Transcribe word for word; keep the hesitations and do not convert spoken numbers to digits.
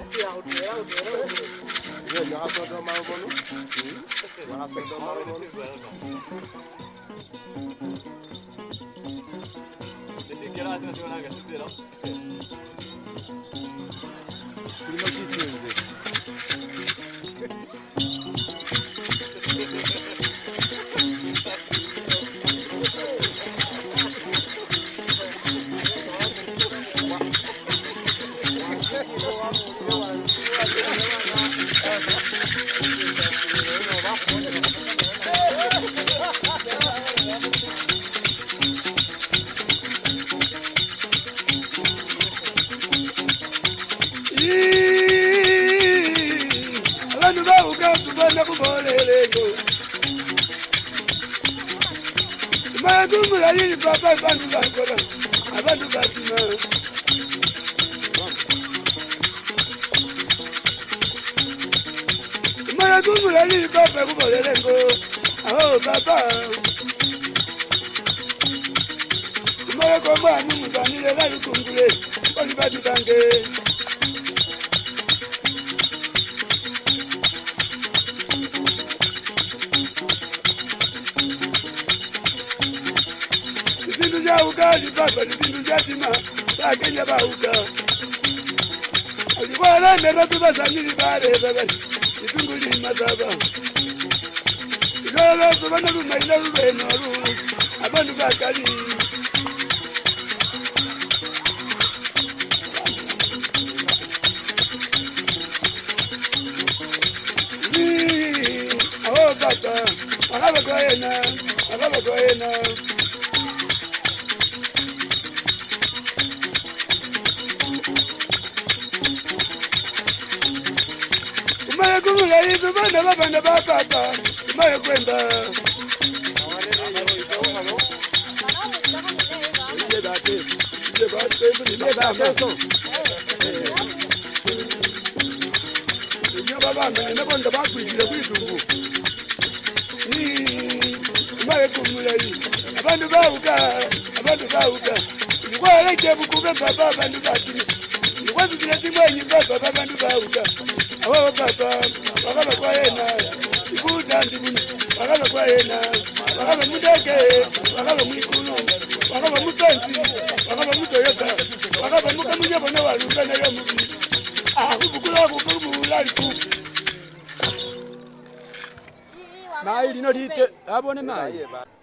Ye yo haso do ma bonu. Yo haso do ma bonu. Desi kira asina siwana ga tudero. Prima kitende. Abantu bawuka tubona kubolelego Magumula yini papa abantu bakola abantu batima Magumula yini papa kubolelego aho papa Mara kwa mani muzanile la yukungule Oli badi bange Zindu ya uka jibaba zindu ya jima Bakenya ba uka Aliwala nero tuba samiri bare bebe Itunguli mazaba Ilolo tuba naru na ilaru benoru Abandu bakali Oh papa, akaba kwena, akaba kwena. Kumaya kumula hizo bana baba na baba, kumaya kwenda. Ile bate, ile bate, ile bate. Nyo baba ngene bonda bakwizile kwitungu. Kumaya kumula hizo. Abantu bawuka, abantu bawuka. Ngwala kebukube baba abantu bakini. Ngwazi kiletimwenyi baba abantu bawuka. Awo baba, bakaba kwa yena. Ikuda ndibuni, bakaba kwa yena. Bakaba mudeke, bakaba mwikunu. Bakaba mutansi, bakaba mutoyota. Bakaba mukamunye bona waluka na yo mubi. Ah, kubukula kubukula liku. Mai lino lite, abone mai.